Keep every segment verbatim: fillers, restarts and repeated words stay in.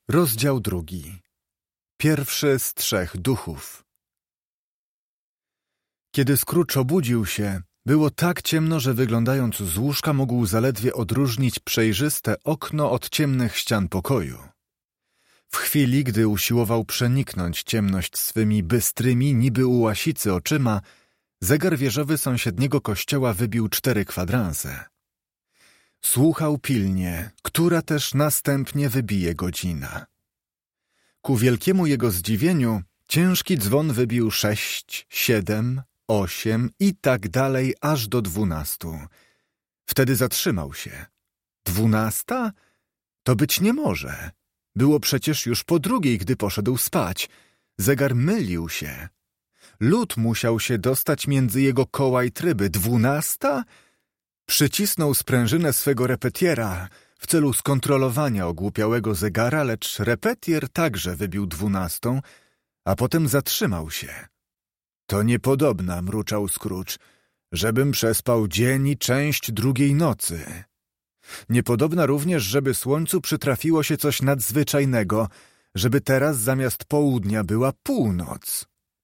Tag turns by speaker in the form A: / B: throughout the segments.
A: Rozdział drugi. Pierwszy z trzech duchów. Kiedy Scrooge obudził się, było tak ciemno, że wyglądając z łóżka mógł zaledwie odróżnić przejrzyste okno od ciemnych ścian pokoju. W chwili, gdy usiłował przeniknąć ciemność swymi bystrymi, niby u łasicy oczyma, zegar wieżowy sąsiedniego kościoła wybił cztery kwadranse. Słuchał pilnie, która też następnie wybije godzina. Ku wielkiemu jego zdziwieniu ciężki dzwon wybił sześć, siedem, osiem i tak dalej aż do dwunastu. Wtedy zatrzymał się. Dwunasta? To być nie może. Było przecież już po drugiej, gdy poszedł spać. Zegar mylił się. Lód musiał się dostać między jego koła i tryby. Dwunasta? Przycisnął sprężynę swego repetiera w celu skontrolowania ogłupiałego zegara, lecz repetier także wybił dwunastą, a potem zatrzymał się. To niepodobna, mruczał Scrooge, żebym przespał dzień i część drugiej nocy. Niepodobna również, żeby słońcu przytrafiło się coś nadzwyczajnego, żeby teraz zamiast południa była północ.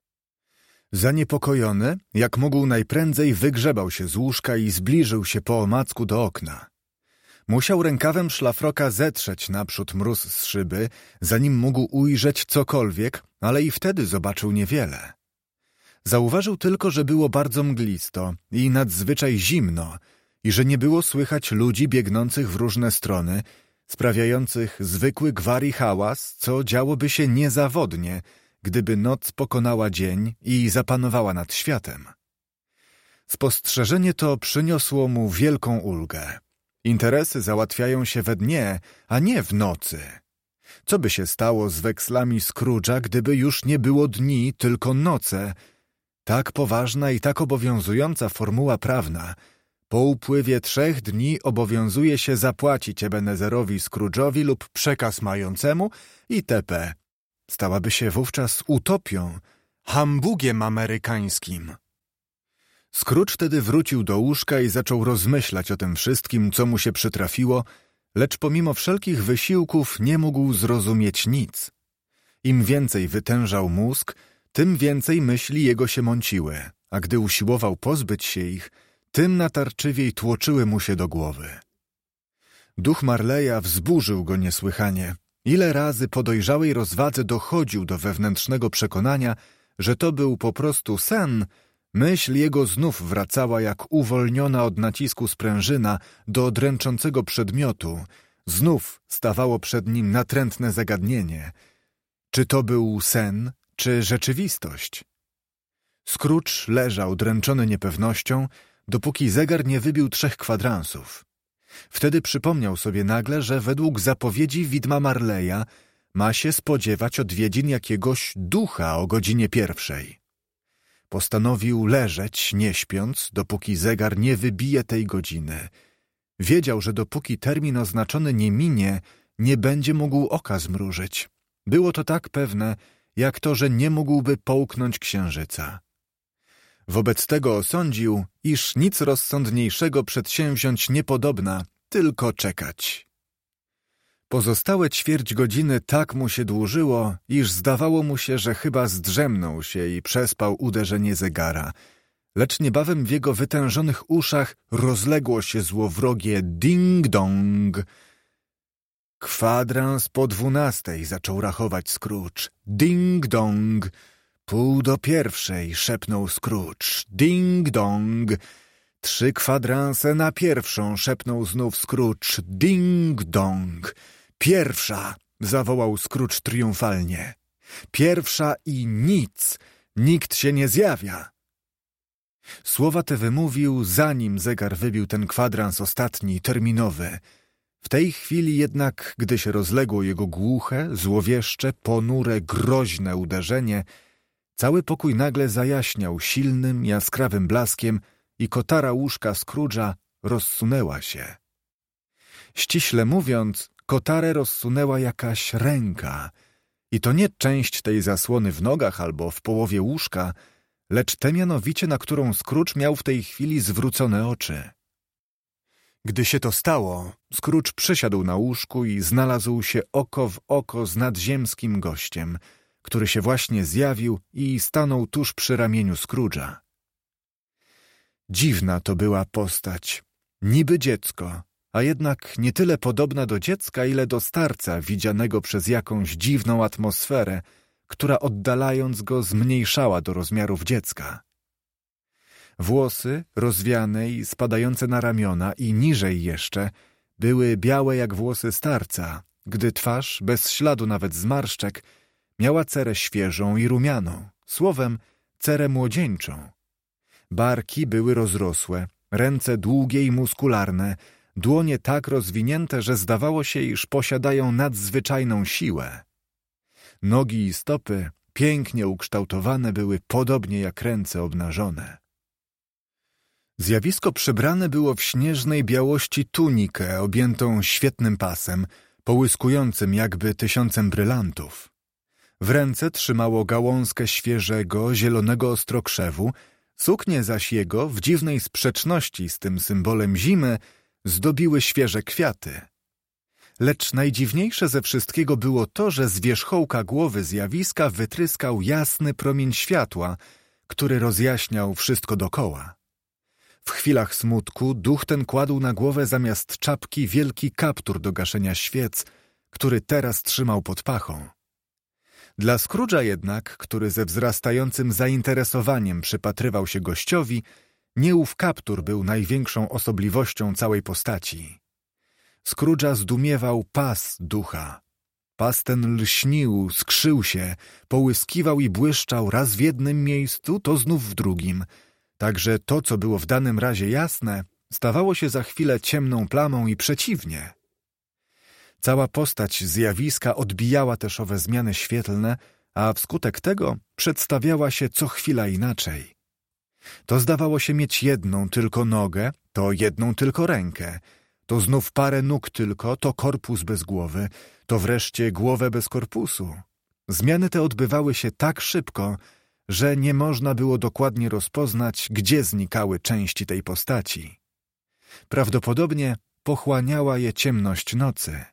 A: Zaniepokojony, jak mógł najprędzej wygrzebał się z łóżka i zbliżył się po omacku do okna. Musiał rękawem szlafroka zetrzeć naprzód mróz z szyby, zanim mógł ujrzeć cokolwiek, ale i wtedy zobaczył niewiele. Zauważył tylko, że było bardzo mglisto i nadzwyczaj zimno i że nie było słychać ludzi biegnących w różne strony, sprawiających zwykły gwar i hałas, co działoby się niezawodnie, gdyby noc pokonała dzień i zapanowała nad światem. Spostrzeżenie to przyniosło mu wielką ulgę. Interesy załatwiają się we dnie, a nie w nocy. Co by się stało z wekslami Scrooge'a, gdyby już nie było dni, tylko noce? Tak poważna i tak obowiązująca formuła prawna. Po upływie trzech dni obowiązuje się zapłacić Ebenezerowi Scrooge'owi lub przekaz mającemu itp. Stałaby się wówczas utopią, hambugiem amerykańskim. Scrooge wtedy wrócił do łóżka i zaczął rozmyślać o tym wszystkim, co mu się przytrafiło, lecz pomimo wszelkich wysiłków nie mógł zrozumieć nic. Im więcej wytężał mózg, tym więcej myśli jego się mąciły, a gdy usiłował pozbyć się ich, tym natarczywiej tłoczyły mu się do głowy. Duch Marleya wzburzył go niesłychanie. Ile razy po dojrzałej rozwadze dochodził do wewnętrznego przekonania, że to był po prostu sen, myśl jego znów wracała jak uwolniona od nacisku sprężyna do dręczącego przedmiotu. Znów stawało przed nim natrętne zagadnienie. Czy to był sen, czy rzeczywistość? Scrooge leżał dręczony niepewnością, dopóki zegar nie wybił trzech kwadransów. Wtedy przypomniał sobie nagle, że według zapowiedzi widma Marleya ma się spodziewać odwiedzin jakiegoś ducha o godzinie pierwszej. Postanowił leżeć, nie śpiąc, dopóki zegar nie wybije tej godziny. Wiedział, że dopóki termin oznaczony nie minie, nie będzie mógł oka zmrużyć. Było to tak pewne, jak to, że nie mógłby połknąć księżyca. Wobec tego osądził, iż nic rozsądniejszego przedsięwziąć niepodobna, tylko czekać. Pozostałe ćwierć godziny tak mu się dłużyło, iż zdawało mu się, że chyba zdrzemnął się i przespał uderzenie zegara, lecz niebawem w jego wytężonych uszach rozległo się złowrogie ding-dong. Kwadrans po dwunastej zaczął rachować Scrooge. Ding-dong. Pół do pierwszej, szepnął Scrooge. Ding-dong. Trzy kwadranse na pierwszą, szepnął znów Scrooge. Ding-dong. Pierwsza, zawołał Scrooge triumfalnie. Pierwsza i nic. Nikt się nie zjawia. Słowa te wymówił, zanim zegar wybił ten kwadrans ostatni, terminowy. W tej chwili jednak, gdy się rozległo jego głuche, złowieszcze, ponure, groźne uderzenie, cały pokój nagle zajaśniał silnym, jaskrawym blaskiem i kotara łóżka Scrooge'a rozsunęła się. Ściśle mówiąc, kotarę rozsunęła jakaś ręka i to nie część tej zasłony w nogach albo w połowie łóżka, lecz tę mianowicie, na którą Scrooge miał w tej chwili zwrócone oczy. Gdy się to stało, Scrooge przysiadł na łóżku i znalazł się oko w oko z nadziemskim gościem, który się właśnie zjawił i stanął tuż przy ramieniu Scrooge'a. Dziwna to była postać, niby dziecko, a jednak nie tyle podobna do dziecka, ile do starca widzianego przez jakąś dziwną atmosferę, która oddalając go zmniejszała do rozmiarów dziecka. Włosy, rozwiane i spadające na ramiona i niżej jeszcze, były białe jak włosy starca, gdy twarz, bez śladu nawet zmarszczek, miała cerę świeżą i rumianą, słowem cerę młodzieńczą. Barki były rozrosłe, ręce długie i muskularne, dłonie tak rozwinięte, że zdawało się, iż posiadają nadzwyczajną siłę. Nogi i stopy, pięknie ukształtowane, były podobnie jak ręce obnażone. Zjawisko przebrane było w śnieżnej białości tunikę objętą świetnym pasem, połyskującym jakby tysiącem brylantów. W ręce trzymało gałązkę świeżego, zielonego ostrokrzewu, suknie zaś jego, w dziwnej sprzeczności z tym symbolem zimy, zdobiły świeże kwiaty. Lecz najdziwniejsze ze wszystkiego było to, że z wierzchołka głowy zjawiska wytryskał jasny promień światła, który rozjaśniał wszystko dokoła. W chwilach smutku duch ten kładł na głowę zamiast czapki wielki kaptur do gaszenia świec, który teraz trzymał pod pachą. Dla Scrooge'a jednak, który ze wzrastającym zainteresowaniem przypatrywał się gościowi, nie ów kaptur był największą osobliwością całej postaci. Scrooge'a zdumiewał pas ducha. Pas ten lśnił, skrzył się, połyskiwał i błyszczał raz w jednym miejscu, to znów w drugim. Także to, co było w danym razie jasne, stawało się za chwilę ciemną plamą i przeciwnie. Cała postać zjawiska odbijała też owe zmiany świetlne, a wskutek tego przedstawiała się co chwila inaczej. To zdawało się mieć jedną tylko nogę, to jedną tylko rękę, to znów parę nóg tylko, to korpus bez głowy, to wreszcie głowę bez korpusu. Zmiany te odbywały się tak szybko, że nie można było dokładnie rozpoznać, gdzie znikały części tej postaci. Prawdopodobnie pochłaniała je ciemność nocy.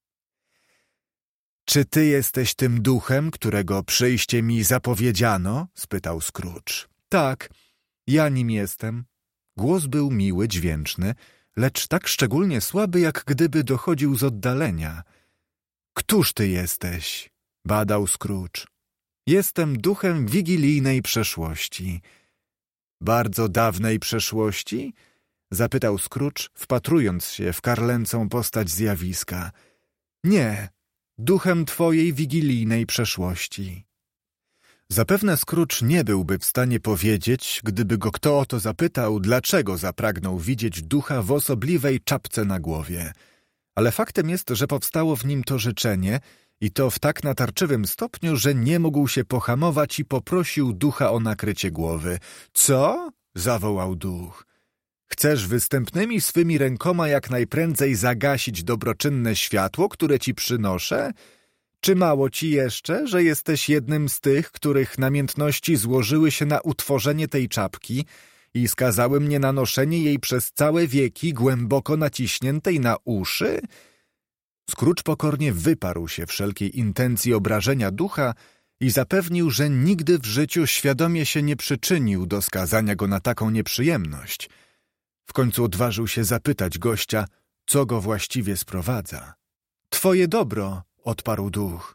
A: Czy ty jesteś tym duchem, którego przyjście mi zapowiedziano? Spytał Scrooge. Tak, ja nim jestem. Głos był miły, dźwięczny, lecz tak szczególnie słaby, jak gdyby dochodził z oddalenia. Któż ty jesteś? Badał Scrooge. Jestem duchem wigilijnej przeszłości. Bardzo dawnej przeszłości? Zapytał Scrooge, wpatrując się w karlęcą postać zjawiska. Nie, duchem twojej wigilijnej przeszłości. Zapewne Scrooge nie byłby w stanie powiedzieć, gdyby go kto o to zapytał, dlaczego zapragnął widzieć ducha w osobliwej czapce na głowie. Ale faktem jest, że powstało w nim to życzenie i to w tak natarczywym stopniu, że nie mógł się pohamować i poprosił ducha o nakrycie głowy. Co? Zawołał duch. Chcesz występnymi swymi rękoma jak najprędzej zagasić dobroczynne światło, które ci przynoszę? Czy mało ci jeszcze, że jesteś jednym z tych, których namiętności złożyły się na utworzenie tej czapki i skazały mnie na noszenie jej przez całe wieki, głęboko naciśniętej na uszy? Scrooge pokornie wyparł się wszelkiej intencji obrażenia ducha i zapewnił, że nigdy w życiu świadomie się nie przyczynił do skazania go na taką nieprzyjemność. W końcu odważył się zapytać gościa, co go właściwie sprowadza. Twoje dobro, odparł duch.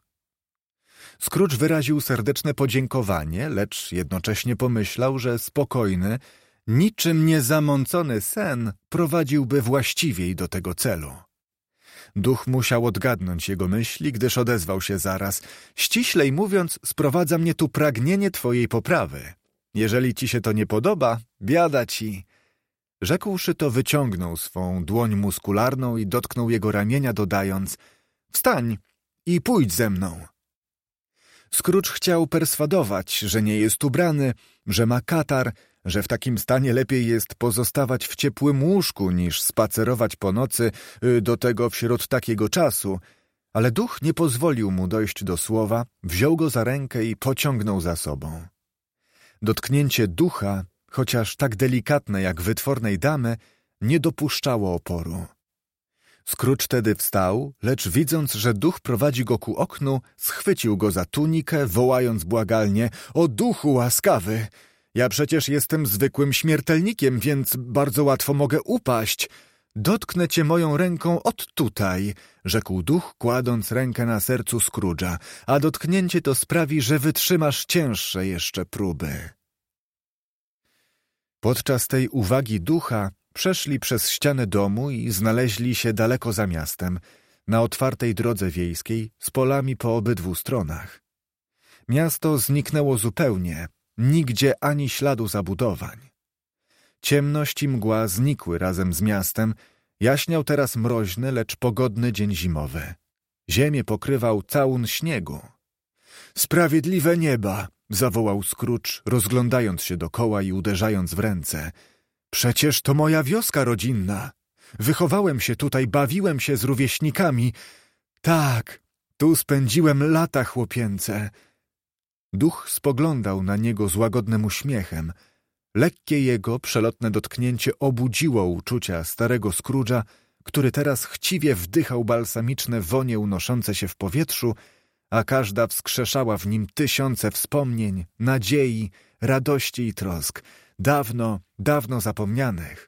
A: Scrooge wyraził serdeczne podziękowanie, lecz jednocześnie pomyślał, że spokojny, niczym niezamącony sen prowadziłby właściwiej do tego celu. Duch musiał odgadnąć jego myśli, gdyż odezwał się zaraz. Ściślej mówiąc, sprowadza mnie tu pragnienie twojej poprawy. Jeżeli ci się to nie podoba, biada ci. Rzekłszy to, wyciągnął swą dłoń muskularną i dotknął jego ramienia, dodając: wstań i pójdź ze mną. Scrooge chciał perswadować, że nie jest ubrany, że ma katar, że w takim stanie lepiej jest pozostawać w ciepłym łóżku niż spacerować po nocy, do tego wśród takiego czasu, ale duch nie pozwolił mu dojść do słowa, wziął go za rękę i pociągnął za sobą. Dotknięcie ducha, chociaż tak delikatne jak wytwornej damy, nie dopuszczało oporu. Scrooge tedy wstał, lecz widząc, że duch prowadzi go ku oknu, schwycił go za tunikę, wołając błagalnie: „O duchu łaskawy! Ja przecież jestem zwykłym śmiertelnikiem, więc bardzo łatwo mogę upaść. Dotknę cię moją ręką od tutaj”, rzekł duch, kładąc rękę na sercu Scrooge'a, „a dotknięcie to sprawi, że wytrzymasz cięższe jeszcze próby”. Podczas tej uwagi ducha przeszli przez ścianę domu i znaleźli się daleko za miastem, na otwartej drodze wiejskiej, z polami po obydwu stronach. Miasto zniknęło zupełnie, nigdzie ani śladu zabudowań. Ciemność i mgła znikły razem z miastem, jaśniał teraz mroźny, lecz pogodny dzień zimowy. Ziemię pokrywał całun śniegu. „Sprawiedliwe nieba”, zawołał Scrooge, rozglądając się dokoła i uderzając w ręce. „Przecież to moja wioska rodzinna. Wychowałem się tutaj, bawiłem się z rówieśnikami. Tak, tu spędziłem lata chłopięce”. Duch spoglądał na niego z łagodnym uśmiechem. Lekkie jego, przelotne dotknięcie obudziło uczucia starego Scrooge'a, który teraz chciwie wdychał balsamiczne wonie unoszące się w powietrzu, a każda wskrzeszała w nim tysiące wspomnień, nadziei, radości i trosk, dawno, dawno zapomnianych.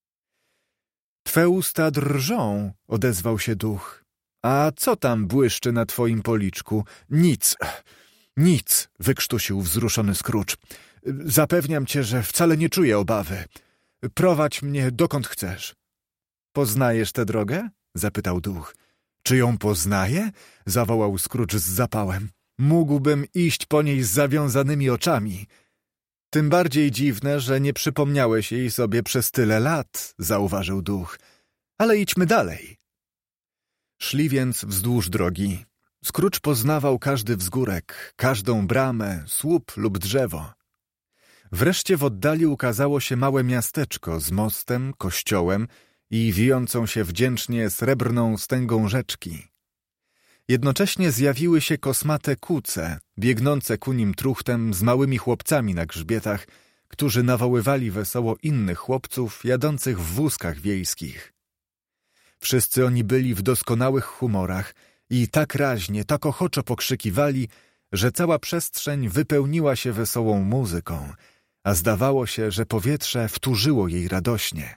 A: „Twe usta drżą”, odezwał się duch. „A co tam błyszczy na twoim policzku?” „Nic, nic”, wykrztusił wzruszony Scrooge. „Zapewniam cię, że wcale nie czuję obawy. Prowadź mnie dokąd chcesz”. „Poznajesz tę drogę?” zapytał duch. „Czy ją poznaję?” zawołał Scrooge z zapałem. „Mógłbym iść po niej z zawiązanymi oczami”. „Tym bardziej dziwne, że nie przypomniałeś jej sobie przez tyle lat”, zauważył duch. „Ale idźmy dalej”. Szli więc wzdłuż drogi. Scrooge poznawał każdy wzgórek, każdą bramę, słup lub drzewo. Wreszcie w oddali ukazało się małe miasteczko z mostem, kościołem i wijącą się wdzięcznie srebrną stęgą rzeczki. Jednocześnie zjawiły się kosmate kuce, biegnące ku nim truchtem z małymi chłopcami na grzbietach, którzy nawoływali wesoło innych chłopców jadących w wózkach wiejskich. Wszyscy oni byli w doskonałych humorach i tak raźnie, tak ochoczo pokrzykiwali, że cała przestrzeń wypełniła się wesołą muzyką, a zdawało się, że powietrze wtórzyło jej radośnie.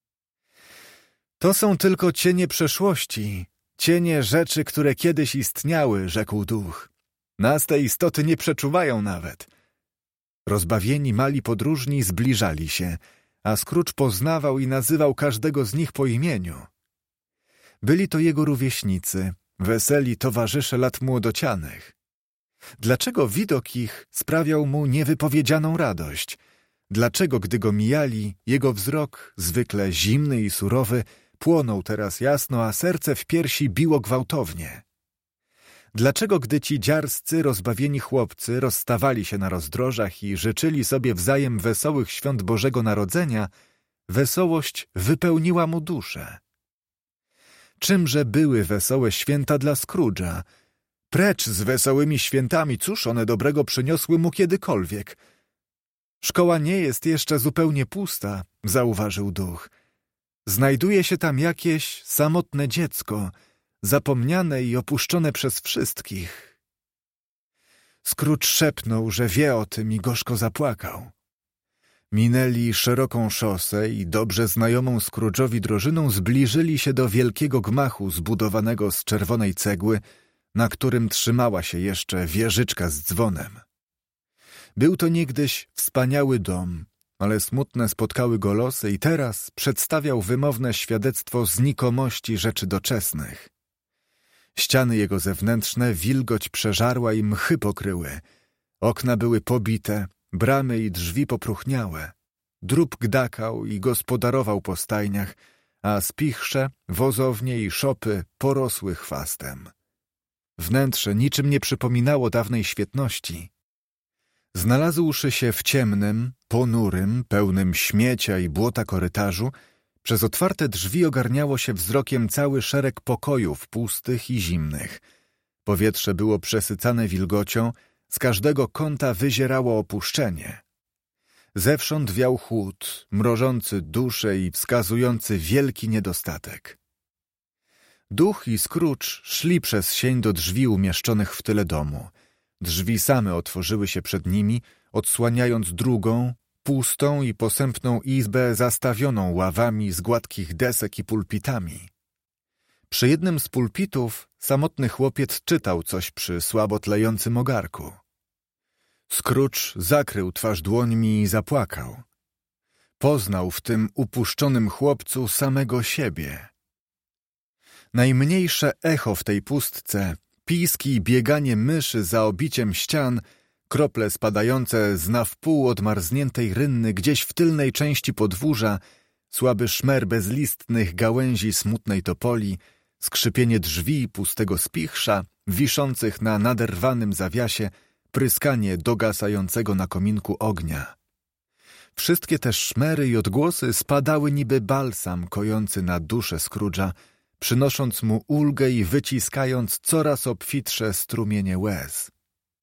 A: „To są tylko cienie przeszłości, cienie rzeczy, które kiedyś istniały”, rzekł duch. „Nas te istoty nie przeczuwają nawet”. Rozbawieni mali podróżni zbliżali się, a Scrooge poznawał i nazywał każdego z nich po imieniu. Byli to jego rówieśnicy, weseli towarzysze lat młodocianych. Dlaczego widok ich sprawiał mu niewypowiedzianą radość? Dlaczego, gdy go mijali, jego wzrok, zwykle zimny i surowy, płonął teraz jasno, a serce w piersi biło gwałtownie? Dlaczego, gdy ci dziarscy, rozbawieni chłopcy rozstawali się na rozdrożach i życzyli sobie wzajem wesołych świąt Bożego Narodzenia, wesołość wypełniła mu duszę? Czymże były wesołe święta dla Scrooge'a? Precz z wesołymi świętami, cóż one dobrego przyniosły mu kiedykolwiek? „Szkoła nie jest jeszcze zupełnie pusta”, zauważył duch. „Znajduje się tam jakieś samotne dziecko, zapomniane i opuszczone przez wszystkich”. Scrooge szepnął, że wie o tym i gorzko zapłakał. Minęli szeroką szosę i dobrze znajomą Scrooge'owi drożyną zbliżyli się do wielkiego gmachu zbudowanego z czerwonej cegły, na którym trzymała się jeszcze wieżyczka z dzwonem. Był to niegdyś wspaniały dom, ale smutne spotkały go losy i teraz przedstawiał wymowne świadectwo znikomości rzeczy doczesnych. Ściany jego zewnętrzne wilgoć przeżarła i mchy pokryły. Okna były pobite, bramy i drzwi popróchniałe. Drób gdakał i gospodarował po stajniach, a spichrze, wozownie i szopy porosły chwastem. Wnętrze niczym nie przypominało dawnej świetności. Znalazłszy się w ciemnym, ponurym, pełnym śmiecia i błota korytarzu, przez otwarte drzwi ogarniało się wzrokiem cały szereg pokojów pustych i zimnych. Powietrze było przesycane wilgocią, z każdego kąta wyzierało opuszczenie. Zewsząd wiał chłód, mrożący duszę i wskazujący wielki niedostatek. Duch i Scrooge szli przez sień do drzwi umieszczonych w tyle domu. Drzwi same otworzyły się przed nimi, odsłaniając drugą, pustą i posępną izbę zastawioną ławami z gładkich desek i pulpitami. Przy jednym z pulpitów samotny chłopiec czytał coś przy słabo tlejącym ogarku. Scrooge zakrył twarz dłońmi i zapłakał. Poznał w tym upuszczonym chłopcu samego siebie. Najmniejsze echo w tej pustce, piski i bieganie myszy za obiciem ścian, krople spadające z na wpół odmarzniętej rynny gdzieś w tylnej części podwórza, słaby szmer bezlistnych gałęzi smutnej topoli, skrzypienie drzwi pustego spichrza, wiszących na naderwanym zawiasie, pryskanie dogasającego na kominku ognia. Wszystkie te szmery i odgłosy spadały niby balsam kojący na duszę Scrooge'a, przynosząc mu ulgę i wyciskając coraz obfitsze strumienie łez.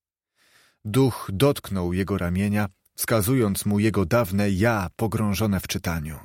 A: Duch dotknął jego ramienia, wskazując mu jego dawne ja pogrążone w czytaniu.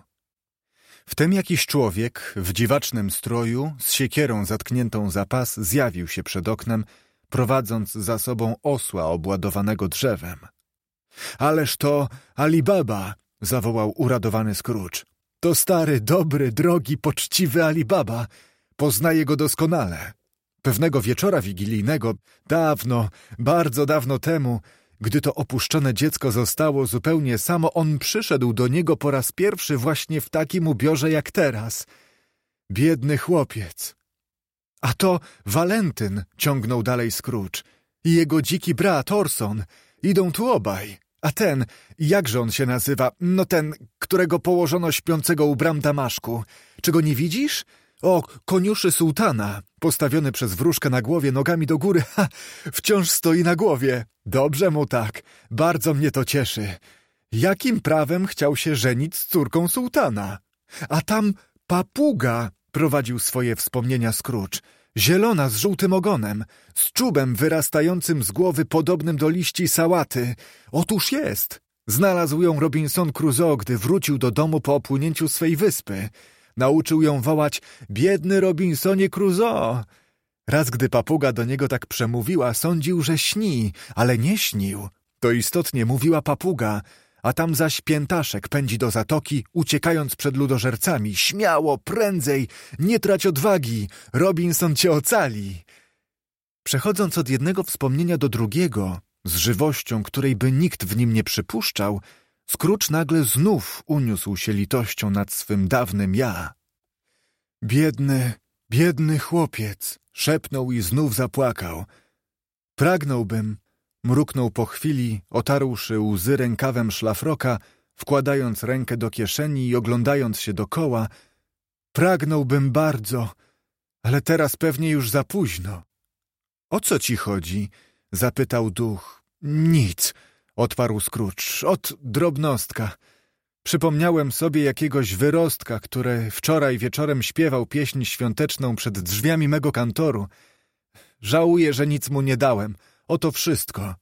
A: Wtem jakiś człowiek w dziwacznym stroju, z siekierą zatkniętą za pas, zjawił się przed oknem, prowadząc za sobą osła obładowanego drzewem. — Ależ to Ali Baba! — zawołał uradowany Scrooge. — To stary, dobry, drogi, poczciwy Ali Baba. Poznaję go doskonale. Pewnego wieczora wigilijnego, dawno, bardzo dawno temu, gdy to opuszczone dziecko zostało zupełnie samo, on przyszedł do niego po raz pierwszy właśnie w takim ubiorze jak teraz. Biedny chłopiec. A to Walentyn, ciągnął dalej Scrooge, i jego dziki brat Orson. Idą tu obaj. A ten, jakże on się nazywa? No ten, którego położono śpiącego u bram Damaszku. Czy go nie widzisz? O, koniuszy sułtana, postawiony przez wróżkę na głowie, nogami do góry, ha, wciąż stoi na głowie. Dobrze mu tak, bardzo mnie to cieszy. Jakim prawem chciał się żenić z córką sułtana? A tam papuga, prowadził swoje wspomnienia Scrooge, zielona z żółtym ogonem, z czubem wyrastającym z głowy podobnym do liści sałaty. Otóż jest. Znalazł ją Robinson Crusoe, gdy wrócił do domu po opłynięciu swej wyspy. Nauczył ją wołać: biedny Robinsonie Crusoe. Raz gdy papuga do niego tak przemówiła, sądził, że śni, ale nie śnił. To istotnie mówiła papuga, a tam zaś piętaszek pędzi do zatoki, uciekając przed ludożercami. Śmiało, prędzej, nie trać odwagi, Robinson cię ocali. Przechodząc od jednego wspomnienia do drugiego, z żywością, której by nikt w nim nie przypuszczał, Scrooge nagle znów uniósł się litością nad swym dawnym ja. Biedny, biedny chłopiec, szepnął i znów zapłakał. Pragnąłbym, mruknął po chwili, otarłszy łzy rękawem szlafroka, wkładając rękę do kieszeni i oglądając się dokoła. Pragnąłbym bardzo, ale teraz pewnie już za późno. O co ci chodzi? Zapytał duch. Nic, odparł Scrooge. Ot drobnostka. Przypomniałem sobie jakiegoś wyrostka, który wczoraj wieczorem śpiewał pieśń świąteczną przed drzwiami mego kantoru. Żałuję, że nic mu nie dałem. Oto wszystko.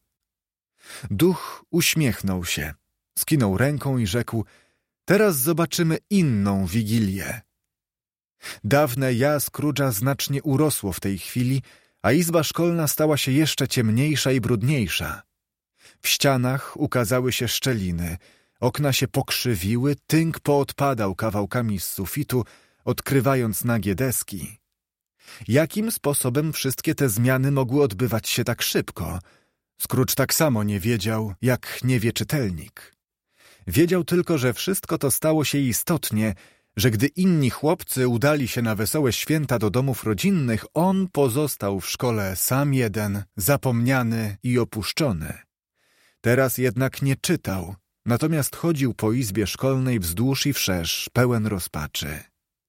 A: Duch uśmiechnął się, skinął ręką i rzekł: teraz zobaczymy inną wigilię. Dawne ja Scrooge'a znacznie urosło w tej chwili, a izba szkolna stała się jeszcze ciemniejsza i brudniejsza. W ścianach ukazały się szczeliny, okna się pokrzywiły, tynk poodpadał kawałkami z sufitu, odkrywając nagie deski. Jakim sposobem wszystkie te zmiany mogły odbywać się tak szybko? Scrooge tak samo nie wiedział, jak nie wie czytelnik. Wiedział tylko, że wszystko to stało się istotnie, że gdy inni chłopcy udali się na wesołe święta do domów rodzinnych, on pozostał w szkole sam jeden, zapomniany i opuszczony. Teraz jednak nie czytał, natomiast chodził po izbie szkolnej wzdłuż i wszerz, pełen rozpaczy.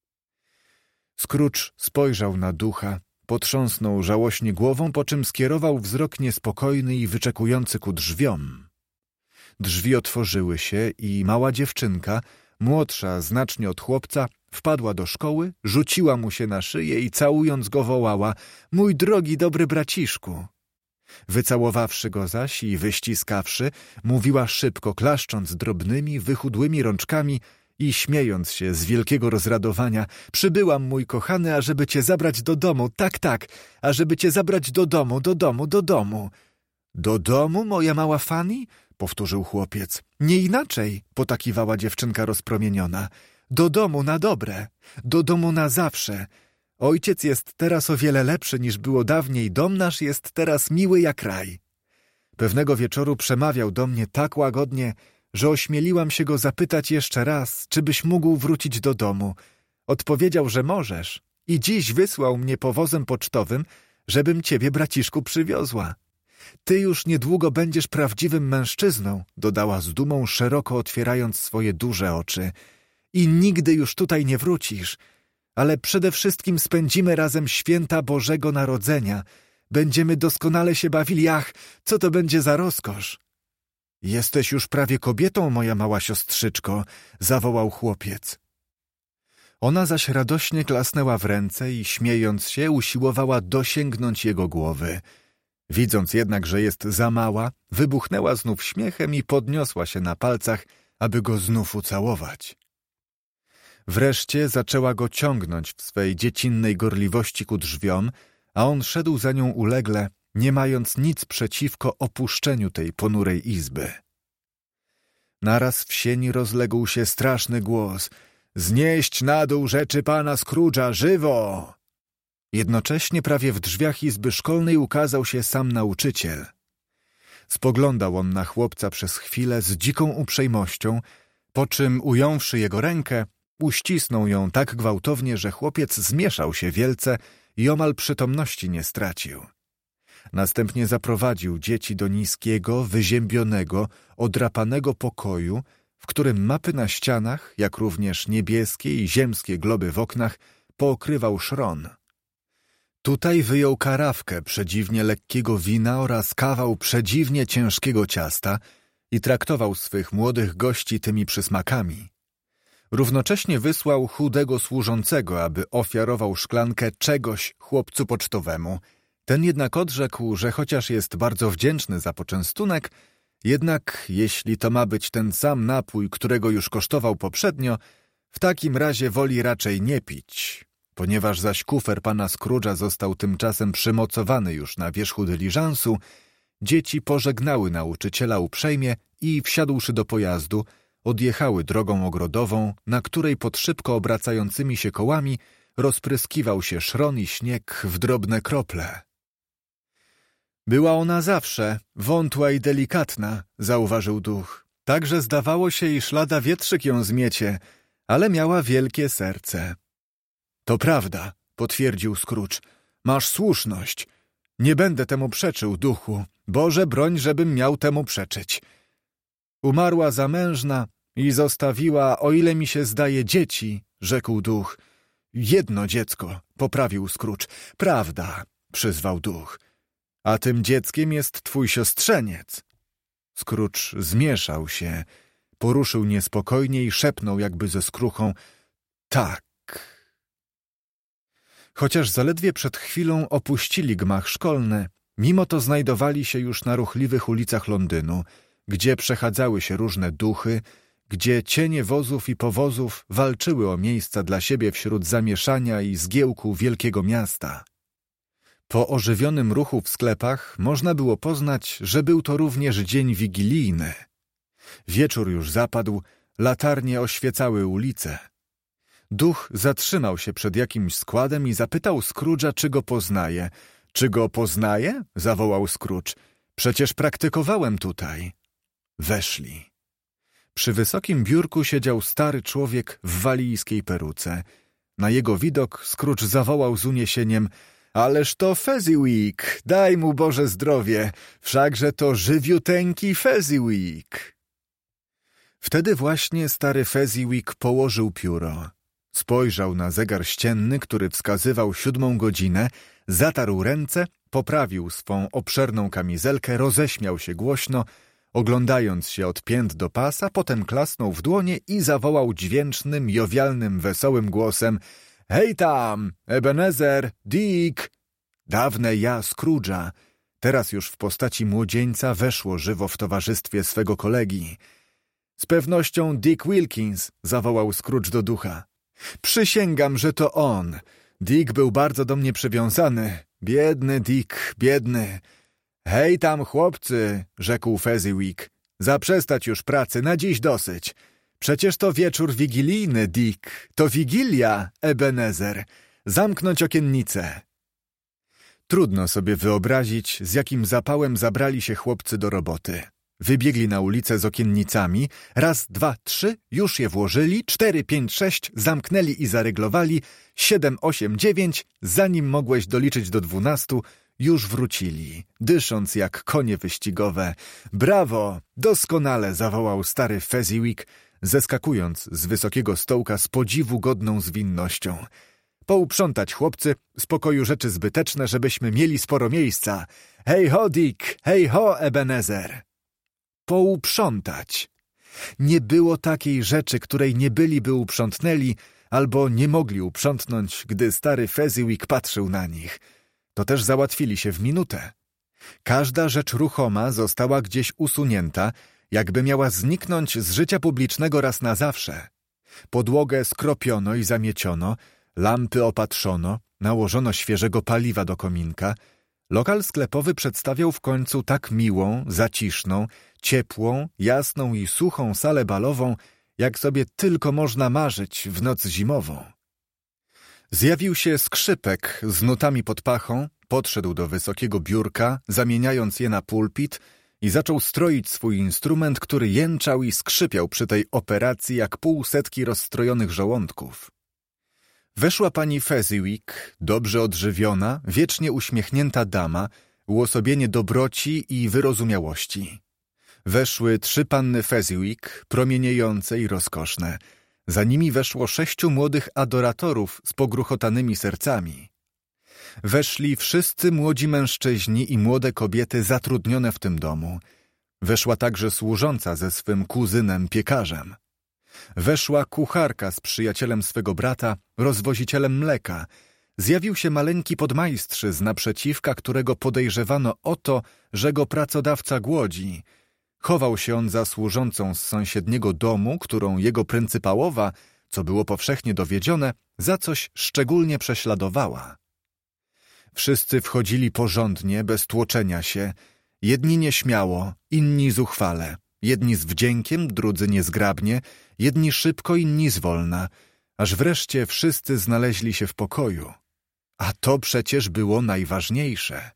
A: Scrooge spojrzał na ducha, potrząsnął żałośnie głową, po czym skierował wzrok niespokojny i wyczekujący ku drzwiom. Drzwi otworzyły się i mała dziewczynka, młodsza znacznie od chłopca, wpadła do szkoły, rzuciła mu się na szyję i całując go wołała: mój drogi, dobry braciszku. Wycałowawszy go zaś i wyściskawszy, mówiła szybko, klaszcząc drobnymi, wychudłymi rączkami i śmiejąc się z wielkiego rozradowania: przybyłam, mój kochany, ażeby cię zabrać do domu, tak, tak, ażeby cię zabrać do domu, do domu, do domu. Do domu, moja mała Fanny? Powtórzył chłopiec. Nie inaczej, potakiwała dziewczynka rozpromieniona. Do domu na dobre, do domu na zawsze. Ojciec jest teraz o wiele lepszy niż było dawniej, dom nasz jest teraz miły jak raj. Pewnego wieczoru przemawiał do mnie tak łagodnie, że ośmieliłam się go zapytać jeszcze raz, czy byś mógł wrócić do domu. Odpowiedział, że możesz i dziś wysłał mnie powozem pocztowym, żebym ciebie, braciszku, przywiozła. Ty już niedługo będziesz prawdziwym mężczyzną, dodała z dumą, szeroko otwierając swoje duże oczy. I nigdy już tutaj nie wrócisz, ale przede wszystkim spędzimy razem święta Bożego Narodzenia. Będziemy doskonale się bawili. Ach, co to będzie za rozkosz! Jesteś już prawie kobietą, moja mała siostrzyczko, zawołał chłopiec. Ona zaś radośnie klasnęła w ręce i śmiejąc się usiłowała dosięgnąć jego głowy. Widząc jednak, że jest za mała, wybuchnęła znów śmiechem i podniosła się na palcach, aby go znów ucałować. Wreszcie zaczęła go ciągnąć w swej dziecinnej gorliwości ku drzwiom, a on szedł za nią ulegle, nie mając nic przeciwko opuszczeniu tej ponurej izby. Naraz w sieni rozległ się straszny głos: znieść na dół rzeczy pana Scrooge'a, żywo! Jednocześnie prawie w drzwiach izby szkolnej ukazał się sam nauczyciel. Spoglądał on na chłopca przez chwilę z dziką uprzejmością, po czym ująwszy jego rękę, uścisnął ją tak gwałtownie, że chłopiec zmieszał się wielce i omal przytomności nie stracił. Następnie zaprowadził dzieci do niskiego, wyziębionego, odrapanego pokoju, w którym mapy na ścianach, jak również niebieskie i ziemskie globy w oknach, pookrywał szron. Tutaj wyjął karawkę przedziwnie lekkiego wina oraz kawał przedziwnie ciężkiego ciasta i traktował swych młodych gości tymi przysmakami. Równocześnie wysłał chudego służącego, aby ofiarował szklankę czegoś chłopcu pocztowemu. Ten jednak odrzekł, że chociaż jest bardzo wdzięczny za poczęstunek, jednak jeśli to ma być ten sam napój, którego już kosztował poprzednio, w takim razie woli raczej nie pić. Ponieważ zaś kufer pana Scrooge'a został tymczasem przymocowany już na wierzchu dyliżansu, dzieci pożegnały nauczyciela uprzejmie i, wsiadłszy do pojazdu, odjechały drogą ogrodową, na której pod szybko obracającymi się kołami rozpryskiwał się szron i śnieg w drobne krople. Była ona zawsze wątła i delikatna, zauważył duch. Także zdawało się, iż lada wietrzyk ją zmiecie, ale miała wielkie serce. To prawda, potwierdził Scrooge. Masz słuszność. Nie będę temu przeczył, duchu. Boże, broń, żebym miał temu przeczyć. Umarła zamężna i zostawiła, o ile mi się zdaje, dzieci, rzekł duch. Jedno dziecko, poprawił Scrooge. Prawda, przyzwał duch. A tym dzieckiem jest twój siostrzeniec. Scrooge zmieszał się, poruszył niespokojnie i szepnął jakby ze skruchą: tak. Chociaż zaledwie przed chwilą opuścili gmach szkolne, mimo to znajdowali się już na ruchliwych ulicach Londynu, gdzie przechadzały się różne duchy, gdzie cienie wozów i powozów walczyły o miejsca dla siebie wśród zamieszania i zgiełku wielkiego miasta. Po ożywionym ruchu w sklepach można było poznać, że był to również dzień wigilijny. Wieczór już zapadł, latarnie oświecały ulice. Duch zatrzymał się przed jakimś składem i zapytał Scrooge'a, czy go poznaje. Czy go poznaje? Zawołał Scrooge. Przecież praktykowałem tutaj. Weszli. Przy wysokim biurku siedział stary człowiek w walijskiej peruce. Na jego widok Scrooge zawołał z uniesieniem: ależ to Fezziwig, daj mu Boże zdrowie, wszakże to żywiuteńki Fezziwig. Wtedy właśnie stary Fezziwig położył pióro. Spojrzał na zegar ścienny, który wskazywał siódmą godzinę, zatarł ręce, poprawił swą obszerną kamizelkę, roześmiał się głośno, oglądając się od pięt do pasa, potem klasnął w dłonie i zawołał dźwięcznym, jowialnym, wesołym głosem: hej tam, Ebenezer, Dick! Dawne ja Scrooge'a. teraz już w postaci młodzieńca, weszło żywo w towarzystwie swego kolegi. Z pewnością Dick Wilkins, zawołał Scrooge do ducha. Przysięgam, że to on. Dick był bardzo do mnie przywiązany. Biedny Dick, biedny. Hej tam, chłopcy, rzekł Fezziwig. Zaprzestać już pracy, na dziś dosyć. Przecież to wieczór wigilijny, Dick. To Wigilia, Ebenezer. Zamknąć okiennicę. Trudno sobie wyobrazić, z jakim zapałem zabrali się chłopcy do roboty. Wybiegli na ulicę z okiennicami, raz, dwa, trzy, już je włożyli, cztery, pięć, sześć, zamknęli i zaryglowali, siedem, osiem, dziewięć, zanim mogłeś doliczyć do dwunastu, już wrócili, dysząc jak konie wyścigowe. Brawo! Doskonale! Zawołał stary Fezziwig, zeskakując z wysokiego stołka z podziwu godną zwinnością. Pouprzątać, chłopcy, z pokoju rzeczy zbyteczne, żebyśmy mieli sporo miejsca. Hej ho, Dick! Hej ho, Ebenezer! Pouprzątać. Nie było takiej rzeczy, której nie byliby uprzątnęli, albo nie mogli uprzątnąć, gdy stary Fezziwig patrzył na nich. To też załatwili się w minutę. Każda rzecz ruchoma została gdzieś usunięta, jakby miała zniknąć z życia publicznego raz na zawsze. Podłogę skropiono i zamieciono, lampy opatrzono, nałożono świeżego paliwa do kominka. Lokal sklepowy przedstawiał w końcu tak miłą, zaciszną, ciepłą, jasną i suchą salę balową, jak sobie tylko można marzyć w noc zimową. Zjawił się Skrzypek z nutami pod pachą, podszedł do wysokiego biurka, zamieniając je na pulpit i zaczął stroić swój instrument, który jęczał i skrzypiał przy tej operacji jak pół setki rozstrojonych żołądków. Weszła pani Fezziwig, dobrze odżywiona, wiecznie uśmiechnięta dama, uosobienie dobroci i wyrozumiałości. Weszły trzy panny Fezziwig, promieniejące i rozkoszne. Za nimi weszło sześciu młodych adoratorów z pogruchotanymi sercami. Weszli wszyscy młodzi mężczyźni i młode kobiety zatrudnione w tym domu. Weszła także służąca ze swym kuzynem piekarzem. Weszła kucharka z przyjacielem swego brata, rozwozicielem mleka. Zjawił się maleńki podmajstrzyzn z naprzeciwka, którego podejrzewano o to, że go pracodawca głodzi. Chował się on za służącą z sąsiedniego domu, którą jego pryncypałowa, co było powszechnie dowiedzione, za coś szczególnie prześladowała. Wszyscy wchodzili porządnie, bez tłoczenia się, jedni nieśmiało, inni zuchwale, jedni z wdziękiem, drudzy niezgrabnie, jedni szybko, inni zwolna, aż wreszcie wszyscy znaleźli się w pokoju. A to przecież było najważniejsze.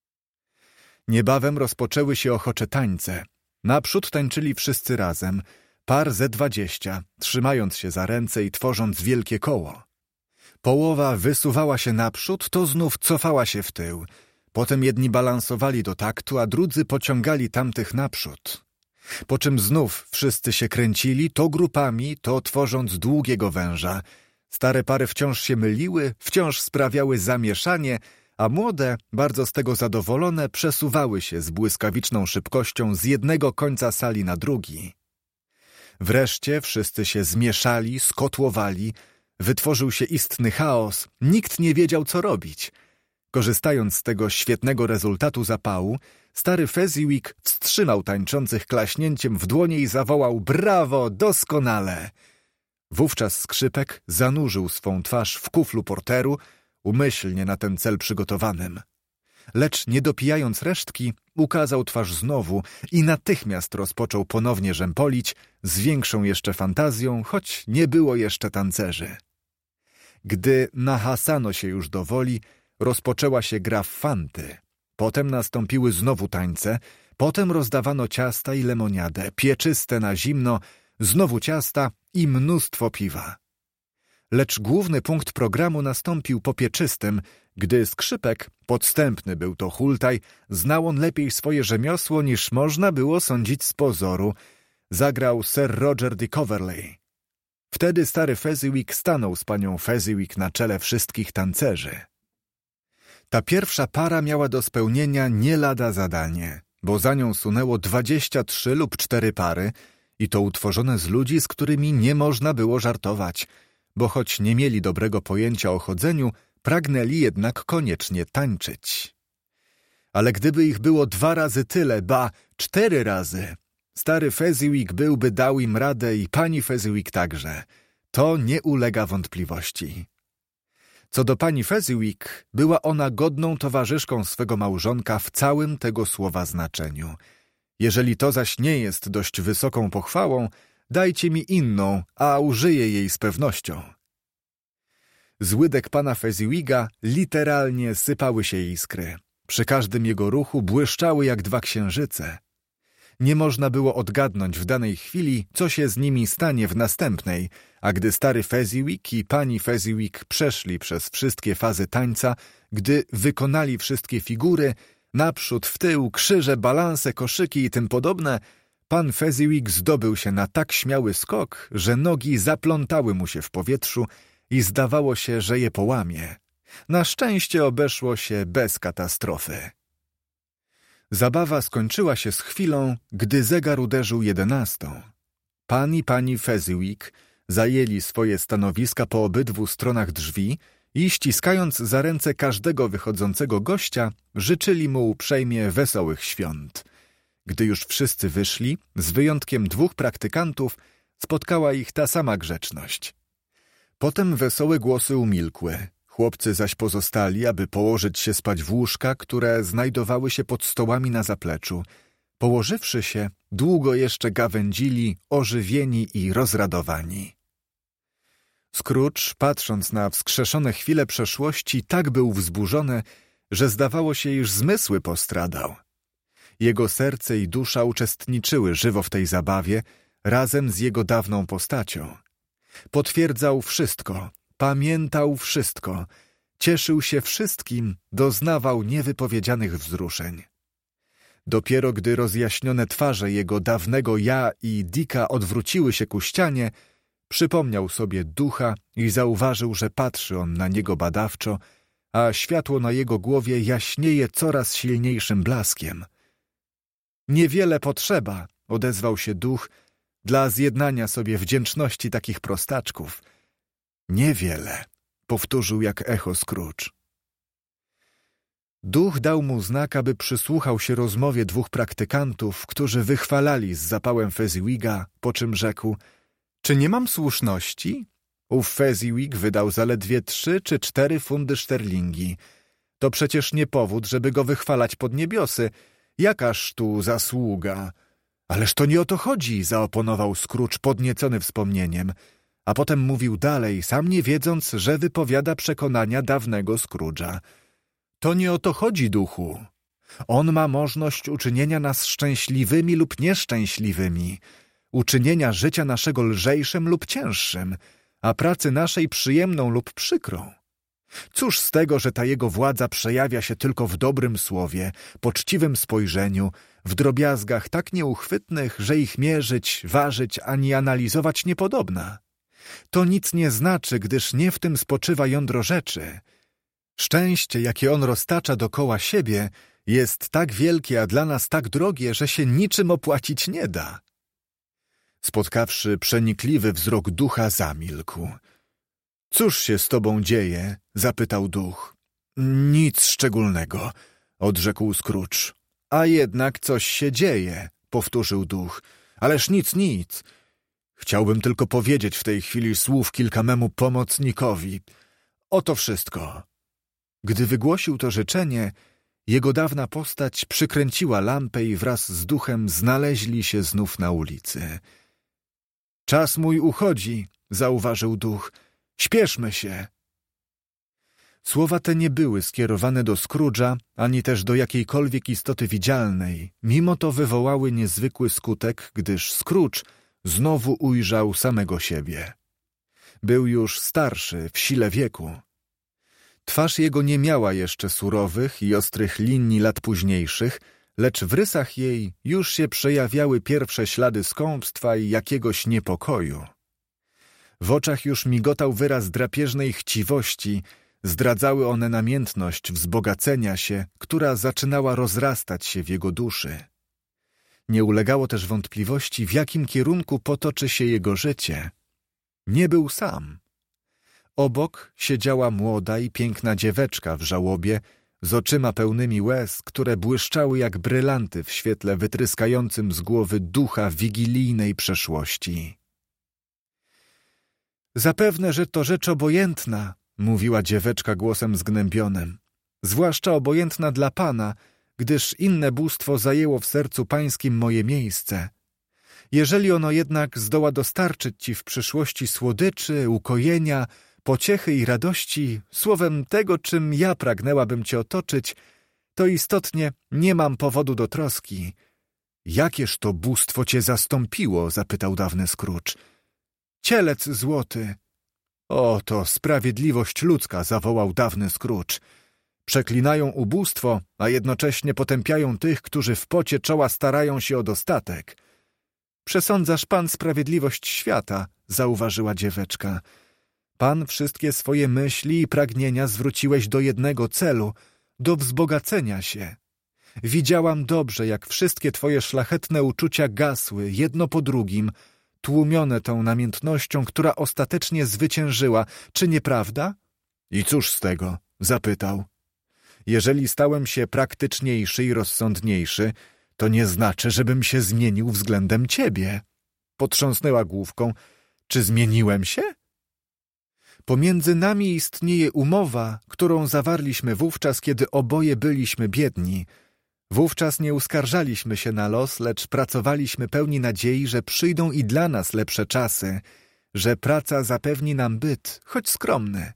A: Niebawem rozpoczęły się ochocze tańce. Naprzód tańczyli wszyscy razem, par ze dwadzieścia, trzymając się za ręce i tworząc wielkie koło. Połowa wysuwała się naprzód, to znów cofała się w tył. Potem jedni balansowali do taktu, a drudzy pociągali tamtych naprzód. Po czym znów wszyscy się kręcili, to grupami, to tworząc długiego węża. Stare pary wciąż się myliły, wciąż sprawiały zamieszanie, a młode, bardzo z tego zadowolone, przesuwały się z błyskawiczną szybkością z jednego końca sali na drugi. Wreszcie wszyscy się zmieszali, skotłowali, wytworzył się istny chaos, nikt nie wiedział, co robić. Korzystając z tego świetnego rezultatu zapału, stary Fezziwig wstrzymał tańczących klaśnięciem w dłonie i zawołał: brawo, doskonale! Wówczas Skrzypek zanurzył swą twarz w kuflu porteru, umyślnie na ten cel przygotowanym. Lecz nie dopijając resztki, ukazał twarz znowu i natychmiast rozpoczął ponownie rzępolić z większą jeszcze fantazją, choć nie było jeszcze tancerzy. Gdy nahasano się już do woli, rozpoczęła się gra w fanty. Potem nastąpiły znowu tańce, potem rozdawano ciasta i lemoniadę, pieczyste na zimno, znowu ciasta i mnóstwo piwa. Lecz główny punkt programu nastąpił po pieczystym, gdy Skrzypek, podstępny był to hultaj, znał on lepiej swoje rzemiosło niż można było sądzić z pozoru. Zagrał Sir Roger de Coverley. Wtedy stary Fezziwig stanął z panią Fezziwig na czele wszystkich tancerzy. Ta pierwsza para miała do spełnienia nie lada zadanie, bo za nią sunęło dwadzieścia trzy lub cztery pary i to utworzone z ludzi, z którymi nie można było żartować, bo choć nie mieli dobrego pojęcia o chodzeniu, pragnęli jednak koniecznie tańczyć. Ale gdyby ich było dwa razy tyle, ba, cztery razy, stary Fezziwig byłby dał im radę i pani Fezziwig także. To nie ulega wątpliwości. Co do pani Fezziwig, była ona godną towarzyszką swego małżonka w całym tego słowa znaczeniu. Jeżeli to zaś nie jest dość wysoką pochwałą, dajcie mi inną, a użyję jej z pewnością. Z łydek pana Fezziwiga literalnie sypały się iskry. Przy każdym jego ruchu błyszczały jak dwa księżyce. Nie można było odgadnąć w danej chwili, co się z nimi stanie w następnej, a gdy stary Fezziwig i pani Fezziwig przeszli przez wszystkie fazy tańca, gdy wykonali wszystkie figury, naprzód, w tył, krzyże, balanse, koszyki i tym podobne, pan Fezziwig zdobył się na tak śmiały skok, że nogi zaplątały mu się w powietrzu i zdawało się, że je połamie. Na szczęście obeszło się bez katastrofy. Zabawa skończyła się z chwilą, gdy zegar uderzył jedenastą. Pan i pani Fezziwig zajęli swoje stanowiska po obydwu stronach drzwi i ściskając za ręce każdego wychodzącego gościa, życzyli mu uprzejmie wesołych świąt. Gdy już wszyscy wyszli, z wyjątkiem dwóch praktykantów, spotkała ich ta sama grzeczność. Potem wesołe głosy umilkły. Chłopcy zaś pozostali, aby położyć się spać w łóżka, które znajdowały się pod stołami na zapleczu. Położywszy się, długo jeszcze gawędzili, ożywieni i rozradowani. Scrooge, patrząc na wskrzeszone chwile przeszłości, tak był wzburzony, że zdawało się, iż zmysły postradał. Jego serce i dusza uczestniczyły żywo w tej zabawie, razem z jego dawną postacią. Potwierdzał wszystko, pamiętał wszystko, cieszył się wszystkim, doznawał niewypowiedzianych wzruszeń. Dopiero gdy rozjaśnione twarze jego dawnego ja i Dicka odwróciły się ku ścianie, przypomniał sobie ducha i zauważył, że patrzy on na niego badawczo, a światło na jego głowie jaśnieje coraz silniejszym blaskiem. Niewiele potrzeba, odezwał się duch, dla zjednania sobie wdzięczności takich prostaczków. Niewiele, powtórzył jak echo Scrooge. Duch dał mu znak, aby przysłuchał się rozmowie dwóch praktykantów, którzy wychwalali z zapałem Fezziwiga, po czym rzekł: czy nie mam słuszności? Ów Fezziwig wydał zaledwie trzy czy cztery funty szterlingi. To przecież nie powód, żeby go wychwalać pod niebiosy. Jakaż tu zasługa? Ależ to nie o to chodzi, zaoponował Scrooge podniecony wspomnieniem, a potem mówił dalej, sam nie wiedząc, że wypowiada przekonania dawnego Scrooge'a. To nie o to chodzi, duchu. On ma możność uczynienia nas szczęśliwymi lub nieszczęśliwymi, uczynienia życia naszego lżejszym lub cięższym, a pracy naszej przyjemną lub przykrą. Cóż z tego, że ta jego władza przejawia się tylko w dobrym słowie, poczciwym spojrzeniu, w drobiazgach tak nieuchwytnych, że ich mierzyć, ważyć ani analizować niepodobna. To nic nie znaczy, gdyż nie w tym spoczywa jądro rzeczy. Szczęście, jakie on roztacza dokoła siebie, jest tak wielkie, a dla nas tak drogie, że się niczym opłacić nie da. Spotkawszy przenikliwy wzrok ducha, zamilkł. Cóż się z tobą dzieje? Zapytał duch. Nic szczególnego, odrzekł Scrooge. A jednak coś się dzieje, powtórzył duch. Ależ nic, nic. Chciałbym tylko powiedzieć w tej chwili słów kilka memu pomocnikowi. Oto wszystko. Gdy wygłosił to życzenie, jego dawna postać przykręciła lampę i wraz z duchem znaleźli się znów na ulicy. Czas mój uchodzi, zauważył duch. Śpieszmy się. Słowa te nie były skierowane do Scrooge'a, ani też do jakiejkolwiek istoty widzialnej. Mimo to wywołały niezwykły skutek, gdyż Scrooge znowu ujrzał samego siebie. Był już starszy, w sile wieku. Twarz jego nie miała jeszcze surowych i ostrych linii lat późniejszych, lecz w rysach jej już się przejawiały pierwsze ślady skąpstwa i jakiegoś niepokoju. W oczach już migotał wyraz drapieżnej chciwości, zdradzały one namiętność wzbogacenia się, która zaczynała rozrastać się w jego duszy. Nie ulegało też wątpliwości, w jakim kierunku potoczy się jego życie. Nie był sam. Obok siedziała młoda i piękna dzieweczka w żałobie, z oczyma pełnymi łez, które błyszczały jak brylanty w świetle wytryskającym z głowy ducha wigilijnej przeszłości. Zapewne, że to rzecz obojętna, mówiła dzieweczka głosem zgnębionym. Zwłaszcza obojętna dla pana, gdyż inne bóstwo zajęło w sercu pańskim moje miejsce. Jeżeli ono jednak zdoła dostarczyć ci w przyszłości słodyczy, ukojenia, pociechy i radości, słowem tego, czym ja pragnęłabym cię otoczyć, to istotnie nie mam powodu do troski. Jakież to bóstwo cię zastąpiło? Zapytał dawny Scrooge. Cielec złoty. O, to sprawiedliwość ludzka, zawołał dawny Scrooge. Przeklinają ubóstwo, a jednocześnie potępiają tych, którzy w pocie czoła starają się o dostatek. Przesądzasz pan sprawiedliwość świata, zauważyła dzieweczka. Pan wszystkie swoje myśli i pragnienia zwróciłeś do jednego celu, do wzbogacenia się. Widziałam dobrze, jak wszystkie twoje szlachetne uczucia gasły, jedno po drugim, tłumione tą namiętnością, która ostatecznie zwyciężyła. Czy nieprawda? I cóż z tego? Zapytał. Jeżeli stałem się praktyczniejszy i rozsądniejszy, to nie znaczy, żebym się zmienił względem ciebie. Potrząsnęła główką. Czy zmieniłem się? Pomiędzy nami istnieje umowa, którą zawarliśmy wówczas, kiedy oboje byliśmy biedni. Wówczas nie uskarżaliśmy się na los, lecz pracowaliśmy pełni nadziei, że przyjdą i dla nas lepsze czasy, że praca zapewni nam byt, choć skromny.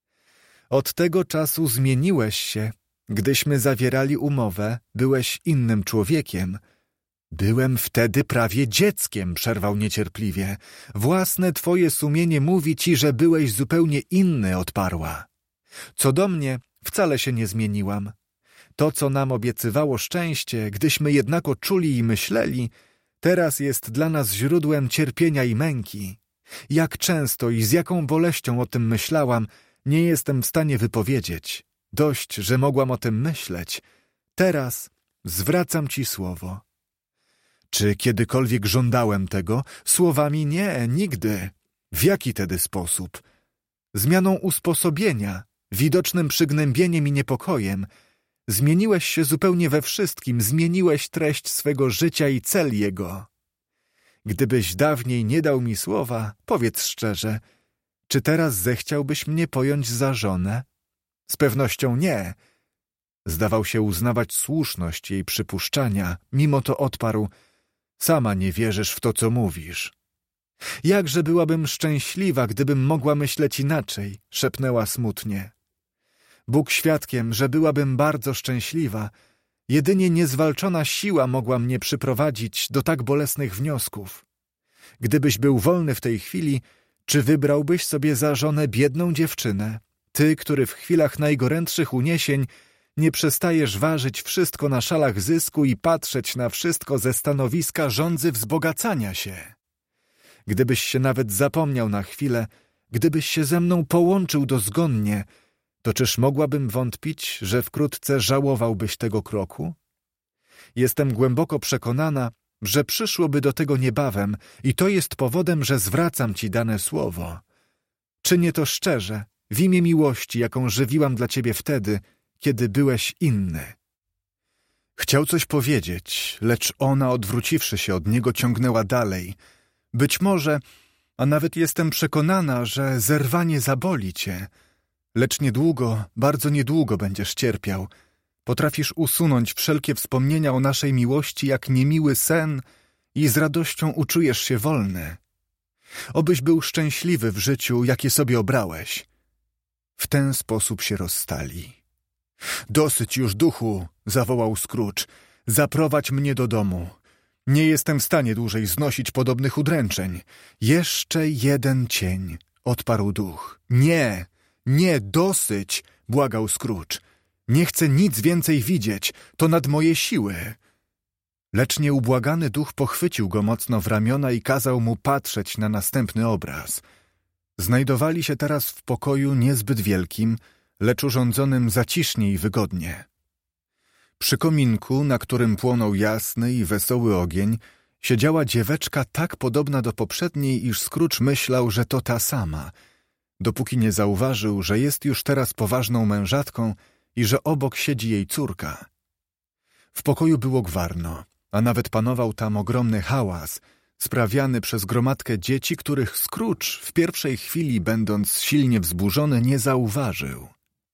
A: Od tego czasu zmieniłeś się. Gdyśmy zawierali umowę, byłeś innym człowiekiem. Byłem wtedy prawie dzieckiem, przerwał niecierpliwie. Własne twoje sumienie mówi ci, że byłeś zupełnie inny, odparła. Co do mnie, wcale się nie zmieniłam. To, co nam obiecywało szczęście, gdyśmy jednako czuli i myśleli, teraz jest dla nas źródłem cierpienia i męki. Jak często i z jaką boleścią o tym myślałam, nie jestem w stanie wypowiedzieć. Dość, że mogłam o tym myśleć. Teraz zwracam ci słowo. Czy kiedykolwiek żądałem tego? Słowami nie, nigdy. W jaki tedy sposób? Zmianą usposobienia, widocznym przygnębieniem i niepokojem. Zmieniłeś się zupełnie we wszystkim, zmieniłeś treść swego życia i cel jego. Gdybyś dawniej nie dał mi słowa, powiedz szczerze, czy teraz zechciałbyś mnie pojąć za żonę? Z pewnością nie. Zdawał się uznawać słuszność jej przypuszczania, mimo to odparł, sama nie wierzysz w to, co mówisz. Jakże byłabym szczęśliwa, gdybym mogła myśleć inaczej, szepnęła smutnie. Bóg świadkiem, że byłabym bardzo szczęśliwa. Jedynie niezwalczona siła mogła mnie przyprowadzić do tak bolesnych wniosków. Gdybyś był wolny w tej chwili, czy wybrałbyś sobie za żonę biedną dziewczynę? Ty, który w chwilach najgorętszych uniesień nie przestajesz ważyć wszystko na szalach zysku i patrzeć na wszystko ze stanowiska żądzy wzbogacania się. Gdybyś się nawet zapomniał na chwilę, gdybyś się ze mną połączył dozgonnie, to czyż mogłabym wątpić, że wkrótce żałowałbyś tego kroku? Jestem głęboko przekonana, że przyszłoby do tego niebawem i to jest powodem, że zwracam ci dane słowo. Czynię to szczerze, w imię miłości, jaką żywiłam dla ciebie wtedy, kiedy byłeś inny. Chciał coś powiedzieć, lecz ona, odwróciwszy się od niego, ciągnęła dalej. Być może, a nawet jestem przekonana, że zerwanie zaboli cię, lecz niedługo, bardzo niedługo będziesz cierpiał. Potrafisz usunąć wszelkie wspomnienia o naszej miłości jak niemiły sen i z radością uczujesz się wolny. Obyś był szczęśliwy w życiu, jakie sobie obrałeś. W ten sposób się rozstali. Dosyć już, duchu, zawołał Scrooge. Zaprowadź mnie do domu. Nie jestem w stanie dłużej znosić podobnych udręczeń. Jeszcze jeden cień, odparł duch. Nie, nie, dosyć, błagał Scrooge. Nie chcę nic więcej widzieć, to nad moje siły. Lecz nieubłagany duch pochwycił go mocno w ramiona i kazał mu patrzeć na następny obraz. Znajdowali się teraz w pokoju niezbyt wielkim, lecz urządzonym zacisznie i wygodnie. Przy kominku, na którym płonął jasny i wesoły ogień, siedziała dzieweczka tak podobna do poprzedniej, iż Scrooge myślał, że to ta sama, dopóki nie zauważył, że jest już teraz poważną mężatką i że obok siedzi jej córka. W pokoju było gwarno, a nawet panował tam ogromny hałas, sprawiany przez gromadkę dzieci, których Scrooge w pierwszej chwili, będąc silnie wzburzony, nie zauważył.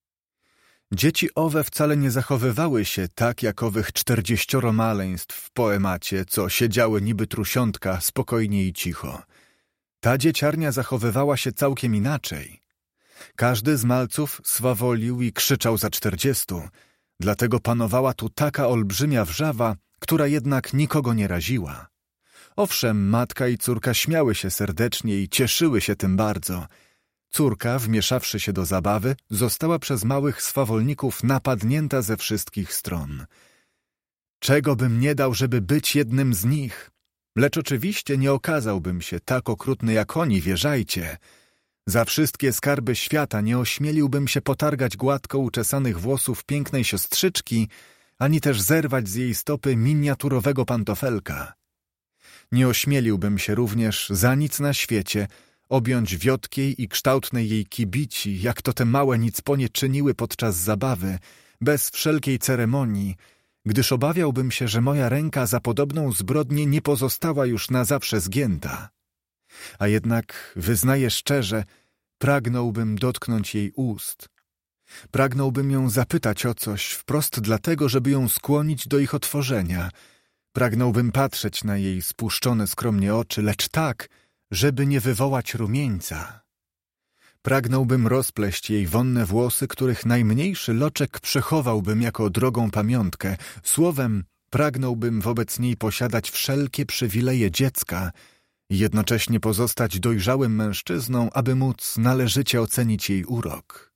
A: Dzieci owe wcale nie zachowywały się tak jak owych czterdzieścioro maleństw w poemacie, co siedziały niby trusiątka spokojnie i cicho. Ta dzieciarnia zachowywała się całkiem inaczej. Każdy z malców swawolił i krzyczał za czterdziestu, dlatego panowała tu taka olbrzymia wrzawa, która jednak nikogo nie raziła. Owszem, matka i córka śmiały się serdecznie i cieszyły się tym bardzo. Córka, wmieszawszy się do zabawy, została przez małych swawolników napadnięta ze wszystkich stron. Czego bym nie dał, żeby być jednym z nich? Lecz oczywiście nie okazałbym się tak okrutny jak oni, wierzajcie. Za wszystkie skarby świata nie ośmieliłbym się potargać gładko uczesanych włosów pięknej siostrzyczki, ani też zerwać z jej stopy miniaturowego pantofelka. Nie ośmieliłbym się również za nic na świecie objąć wiotkiej i kształtnej jej kibici, jak to te małe nicponie czyniły podczas zabawy, bez wszelkiej ceremonii, gdyż obawiałbym się, że moja ręka za podobną zbrodnię nie pozostała już na zawsze zgięta. A jednak, wyznaję szczerze, pragnąłbym dotknąć jej ust. Pragnąłbym ją zapytać o coś, wprost dlatego, żeby ją skłonić do ich otworzenia. Pragnąłbym patrzeć na jej spuszczone skromnie oczy, lecz tak, żeby nie wywołać rumieńca. Pragnąłbym rozpleść jej wonne włosy, których najmniejszy loczek przechowałbym jako drogą pamiątkę. Słowem, pragnąłbym wobec niej posiadać wszelkie przywileje dziecka i jednocześnie pozostać dojrzałym mężczyzną, aby móc należycie ocenić jej urok.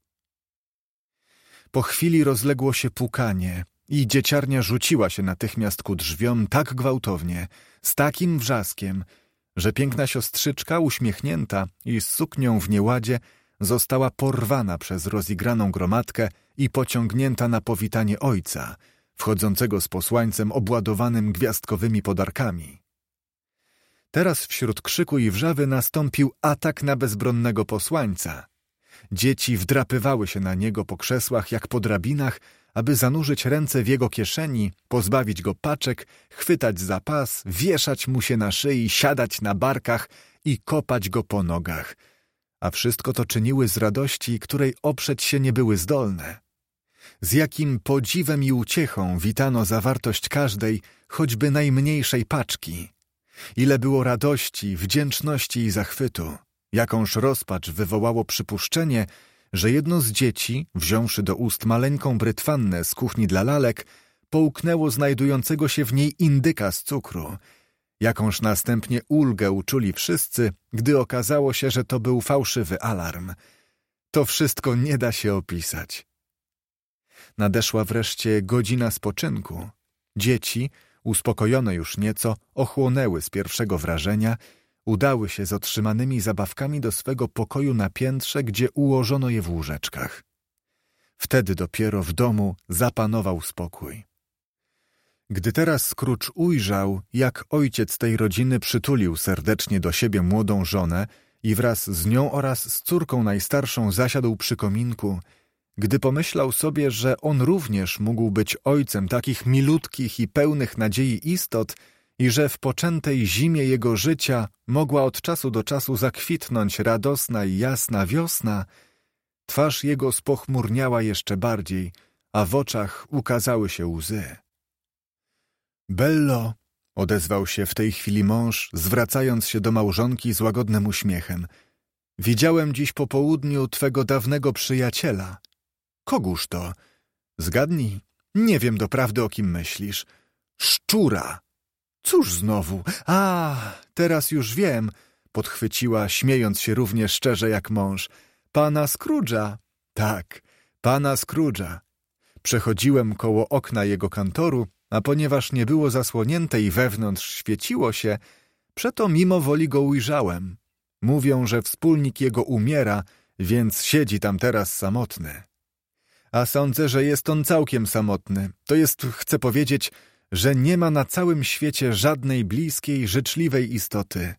A: Po chwili rozległo się pukanie i dzieciarnia rzuciła się natychmiast ku drzwiom tak gwałtownie, z takim wrzaskiem, że piękna siostrzyczka, uśmiechnięta i z suknią w nieładzie, została porwana przez rozigraną gromadkę i pociągnięta na powitanie ojca, wchodzącego z posłańcem obładowanym gwiazdkowymi podarkami. Teraz wśród krzyku i wrzawy nastąpił atak na bezbronnego posłańca. Dzieci wdrapywały się na niego po krzesłach jak po drabinach, aby zanurzyć ręce w jego kieszeni, pozbawić go paczek, chwytać za pas, wieszać mu się na szyi, siadać na barkach i kopać go po nogach. A wszystko to czyniły z radości, której oprzeć się nie były zdolne. Z jakim podziwem i uciechą witano zawartość każdej, choćby najmniejszej paczki. Ile było radości, wdzięczności i zachwytu. Jakąż rozpacz wywołało przypuszczenie, że jedno z dzieci, wziąwszy do ust maleńką brytwannę z kuchni dla lalek, połknęło znajdującego się w niej indyka z cukru. Jakąż następnie ulgę uczuli wszyscy, gdy okazało się, że to był fałszywy alarm. To wszystko nie da się opisać. Nadeszła wreszcie godzina spoczynku. Dzieci, uspokojone już nieco, ochłonęły z pierwszego wrażenia, udały się z otrzymanymi zabawkami do swego pokoju na piętrze, gdzie ułożono je w łóżeczkach. Wtedy dopiero w domu zapanował spokój. Gdy teraz Scrooge ujrzał, jak ojciec tej rodziny przytulił serdecznie do siebie młodą żonę i wraz z nią oraz z córką najstarszą zasiadł przy kominku, gdy pomyślał sobie, że on również mógł być ojcem takich milutkich i pełnych nadziei istot i że w poczętej zimie jego życia mogła od czasu do czasu zakwitnąć radosna i jasna wiosna, twarz jego spochmurniała jeszcze bardziej, a w oczach ukazały się łzy. Bello, odezwał się w tej chwili mąż, zwracając się do małżonki z łagodnym uśmiechem. Widziałem dziś po południu twego dawnego przyjaciela. Kogóż to? Zgadnij, nie wiem doprawdy, o kim myślisz. Szczura. Cóż znowu? A, teraz już wiem, podchwyciła, śmiejąc się równie szczerze jak mąż. Pana Scrooge'a. Tak, pana Scrooge'a. Przechodziłem koło okna jego kantoru, a ponieważ nie było zasłonięte i wewnątrz świeciło się, przeto mimo woli go ujrzałem. Mówią, że wspólnik jego umiera, więc siedzi tam teraz samotny. A sądzę, że jest on całkiem samotny. To jest, chcę powiedzieć, że nie ma na całym świecie żadnej bliskiej, życzliwej istoty.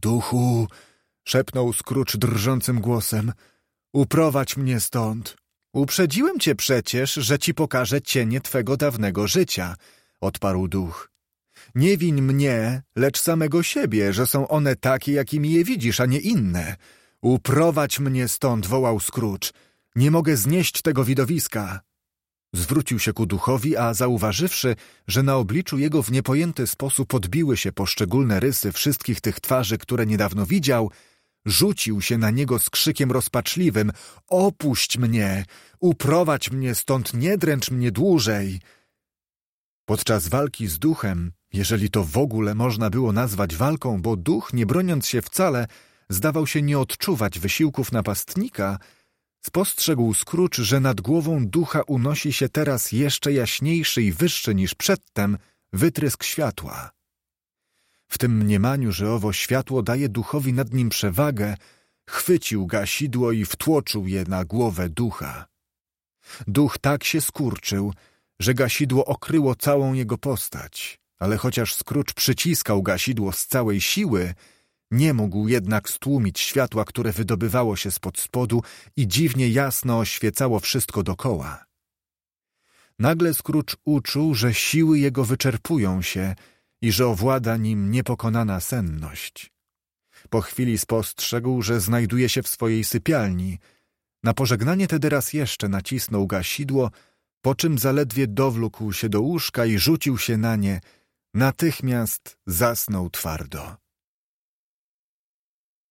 A: Duchu, szepnął Scrooge drżącym głosem, uprowadź mnie stąd. Uprzedziłem cię przecież, że ci pokażę cienie twego dawnego życia, odparł duch. Nie wiń mnie, lecz samego siebie, że są one takie, jakimi je widzisz, a nie inne. Uprowadź mnie stąd, wołał Scrooge. Nie mogę znieść tego widowiska. Zwrócił się ku duchowi, a zauważywszy, że na obliczu jego w niepojęty sposób odbiły się poszczególne rysy wszystkich tych twarzy, które niedawno widział, rzucił się na niego z krzykiem rozpaczliwym. Opuść mnie! Uprowadź mnie stąd, nie dręcz mnie dłużej! Podczas walki z duchem, jeżeli to w ogóle można było nazwać walką, bo duch, nie broniąc się wcale, zdawał się nie odczuwać wysiłków napastnika, spostrzegł Scrooge, że nad głową ducha unosi się teraz jeszcze jaśniejszy i wyższy niż przedtem wytrysk światła. W tym mniemaniu, że owo światło daje duchowi nad nim przewagę, chwycił gasidło i wtłoczył je na głowę ducha. Duch tak się skurczył, że gasidło okryło całą jego postać, ale chociaż Scrooge przyciskał gasidło z całej siły, nie mógł jednak stłumić światła, które wydobywało się spod spodu i dziwnie jasno oświecało wszystko dokoła. Nagle Scrooge uczuł, że siły jego wyczerpują się i że owłada nim niepokonana senność. Po chwili spostrzegł, że znajduje się w swojej sypialni. Na pożegnanie tedy raz jeszcze nacisnął gasidło, po czym zaledwie dowlókł się do łóżka i rzucił się na nie. Natychmiast zasnął twardo.